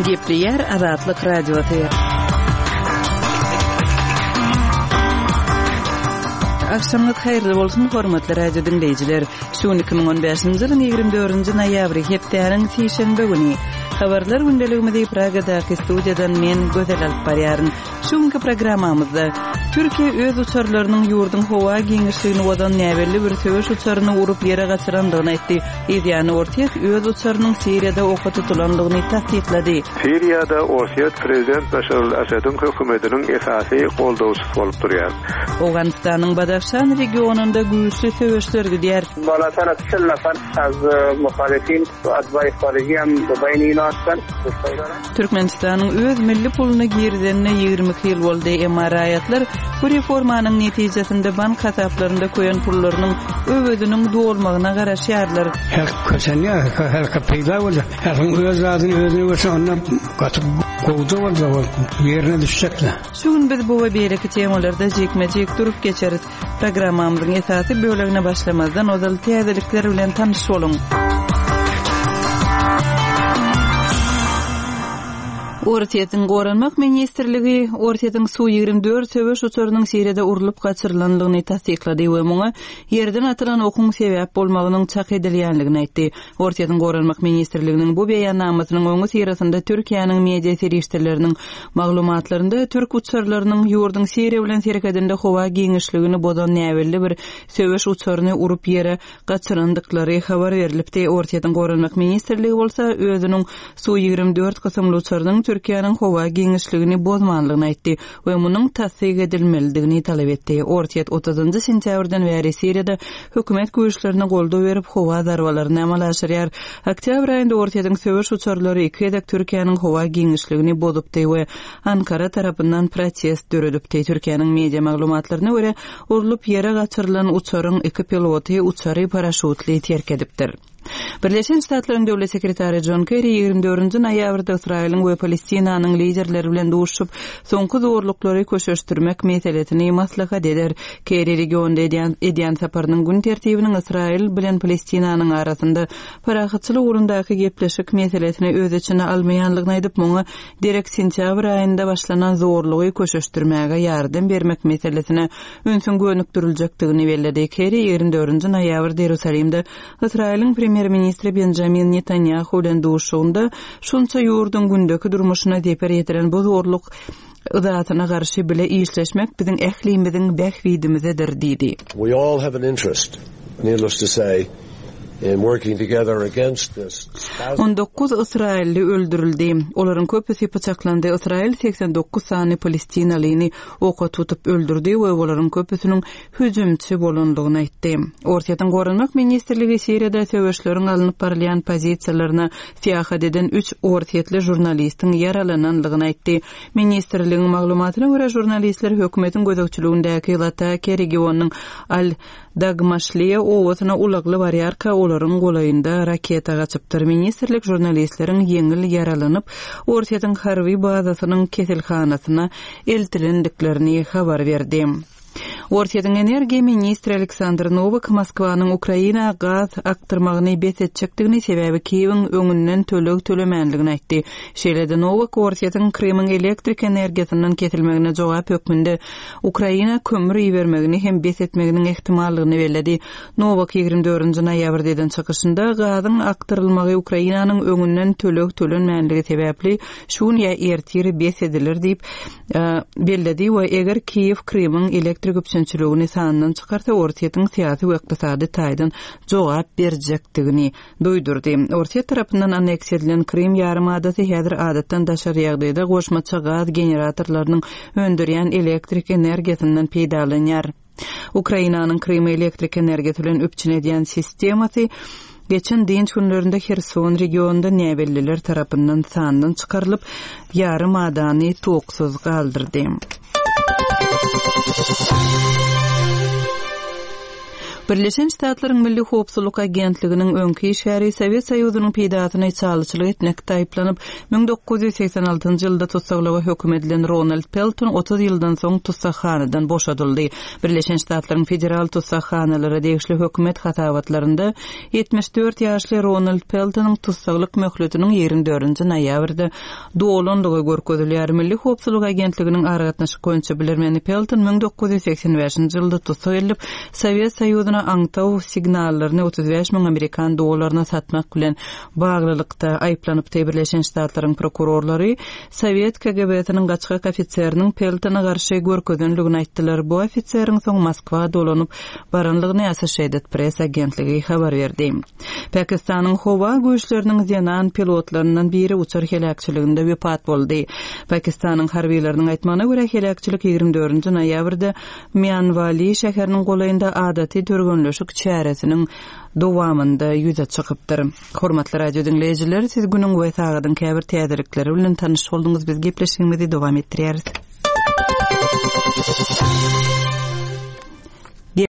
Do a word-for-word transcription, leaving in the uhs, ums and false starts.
Gepleyer Azatlyk radiosu. Akşamlyk hayrly bolsun hormatly radio dinleyijiler. Şu iki ming on beşinji ýylyň ýygrimi dördünji noýabry hepdäniň sýşembe güni habarlar gündeligimizde Pragadaky studiýadan men Gözel alyp barýaryn. Şuňky programmamyzda Türkiýe öz uçarlarynyň ýurdun howa giňişligini bodan näwelli bir töweş uçaryny urup ýere gaçyrandygyny aýtdy. Ýa-ni Ortiýet öz uçarynyň Siriýada oka tutulandygyny tasdiklady. Siriýada Ortiýet prezident Başar al-Asadyň hökümetiniň esasy goldawçysy bolup durýar. Awganistanyň Badakhşan regionunda güýçli töweşler gidýär. بالاتر از چهل نفر از مخالفین و اتباع خارجی هم بین اینا هستن. Türkmenistanyň öz milli puluna girdenine ýygrimi ýyl boldy. Emma raýatlar bu reformanyň netijesinde bank hasaplarynda koýan pullarynyň öwediniň dolmagyna garaşy ýarlar. Her kösenýä, her kapyla boldy. Her öz zadyny özüne göçürýän gatyp gowda boldy. Ýerine düşecekler. Şu gün biz bu we bereki temalarda jekme-jek durup geçeris. Programmamyzyň esasy bölegine başlamazdan ozal täzelikler bilen tanyş boluň. Ortiýetiň Goranmak ministrligi Ortiýetiň suw ýygrimi dört töweş uçarynyň Siriýada urulyp gaçyrylandygyny tasdiklady we muňa ýerden atylan okuň sebäp bolmagynyň çak edilýänligini aýtdy. Ortiýetiň Goranmak ministrliginiň bu beýannamasynyň öňü sirasynda Türkiýanyň media serişdirleriniň maglumatlarynda türk uçarlarynyň ýurdun Siriýa bilen sereketinde howa giňişligini bodan näwelli bir töweş uçaryny urup ýere gaçyrandyklary habar berilipdi. Ortiýetiň Goranmak ministrligi bolsa özüniň suw ýygrimi dört kysymly uçarynyň Türkiýanyň howa giňişligini bozmanlygyny aýtdy we munyň tasdiq edilmelidigini talap etdi. Ortiýet otuzynjy sentýabrdan bäri Siriýada hökümet güýçlerine goldaw berip howa darwalaryny amalaşdyrýar. Oktyabr aýynda Ortiýetiň söwüş uçarlary iki edek Türkiýanyň howa giňişligini bozupdy we Ankara tarapyndan protest döredipdi. Türkiýanyň media maglumatlaryna görä urulyp ýere gaçyrylan uçaryň iki piloty uçary paraşutly terk edipdir. Birleşen Ştatlaryň döwlet sekretary John Kerry ýygrimi dördünji noýabrda Israýlyň we Palestinanyň liderleri bilen duşup soňky zorluklary köşeşdirmek meselesini maslahat eder. Kerry regionda edýän edýän saparynyň gün tertibiniň Israýl bilen Palestinanyň arasynda parahatçylyk urundaky gepleşik meselesini öz içine almaýanlygyny aýdyp muňa direkt sentýabr aýynda başlanan zorlugy köşeşdirmäge ýardam bermek meselesine öňsün gönükdiriljakdygyny bellädi. Kerry ýygrimi dördünji noýabrda Ýerusalimde Israýlyň Premier Ministri Benjamin Netanyahu bilen duşugynda şunça ýurdun gündäki durmuşyna deper ýetiren bu zorluk ızatyna garşy bile işleşmek biziň ählimimiziň bähwidimizedir diýdi. We all have an interest, needless to say, in working together against this. on dokuz Israilli öldürildi. Olaryň köpüsi paçaklandy. Israil seksen dokuz sany Palestinalyny oka tutup öldürdi we olaryň köpüsiniň hüjümçi bolandygyny aýtdy. Ortiýetiň Goranmak ministrligi Siriýada töweşleriň alınıp barýan pozisiýalaryna fiýahat eden üç ortiýetli jurnalistiň yaralananlygyny aýtdy. Ministrligiň maglumatyna görä jurnalistler hökümetiň gözegçiligindäki Lataki regionynyň Al Dagmaşliýa owasyna ulagly barýarka olaryň golayynda raketa gaçypdyr. Ministrlik jurnalistleriň ýeňil yaralanyp Ortiýetiň harby bazasynyň kesilhanasyna eltilendiklerini habar berdi. Ortiýetiň energiýa ministri Aleksandr Novak Moskwanyň Ukraina gaz aktyrmagyny besetjekdigini sebäbi Kiýewiň öňünden töleg tölemänligini aýtdy. Şeýlede Novak Ortiýetiň Krymyň elektrik energiýasynyň kesilmegine jogap hökmünde Ukraina kömür ýermegini hem besetmeginiň ehtimallygyny bellädi. Novak ýygrimi dördünji noýabrda eden çykyşynda gazyň aktyrylmagy Ukrainanyň öňünden töleg tölenmänligi sebäpli şuň ýa ertir besedilir diýip bellädi we eger Kiýew Krymyň elektrik öpsünçiligini sanyndan çykarsa Ortiýetiň syýasy we ykdysady taýdan jogap berjekdigini duýdurdy. Ortiýet tarapyndan anneksiýa edilen Krym ýarymadaty häzir adatdan daşary ýagdaýda goşmaça gaz generatorlarynyň öndürýän elektrik energiýasyndan peýdalanýar. Ukrainanyň Krym elektrik energiýasy bilen öpçün edýän sistemasy geçen dinç günlerinde Herson regionunda näwelliler tarapyndan sanyndan çykarylyp ýarymadaty toksuz galdyrdy. Birleşen Ştatlaryň Milli Howpsuzlyk Agentliginiň öňki şäheri Sowet Soýuzynyň peýdatyna çalyçylyk etmekde aýplanyp bin dokuz yüz seksen altynjy ýylda tutsaklyga hökm edilen Ronald Pelton otuz ýyldan soň tutsakhanadan boşadyldy. Birleşen Ştatlaryň federal tutsakhanalary degişli hökümet hatawatlarynda yetmiş dört ýaşly Ronald Peltonyň tutsaklyk möhletiniň yirmi dördünji noýabrda dolandygy görkezilýär. Milli Howpsuzlyk Agentliginiň aragatnaşyk goýunça bilermeni Pelton bin dokuz yüz seksen beşinji ýylda tutsak edilip Sowet Soýuzyna aňtaw signallaryny otuz beş miň Amerikan dollaryna satmak bilen baglylykda aýplanyp Birleşen Ştatlaryň prokurorlary Sowet K G B-siniň gaçkyk ofitseriniň Peltona garşy görkezenligini aýtdylar. Bu ofitseriň soň Moskwa dolanyp baranlygyny Associated Press agentligi habar berdi. Pakistanyň howa güýçleriniň zenan pilotlarynyň biri uçar helakçyliginde wepat boldy. Pakistanyň harbiýleriniň aýtmagyna görä helakçylyk ýigirmi dördünji noýabrda Mianwali şäheriniň golaýynda adaty törgünleşik çäresiniň dowamında ýüze çykypdyr. Hormatly radio dinleýijiler, siz günüň we sagadyň käbir täzelikleri bilen tanyş boldyňyz. Biz gepleşigimizi dowam etdirýäris.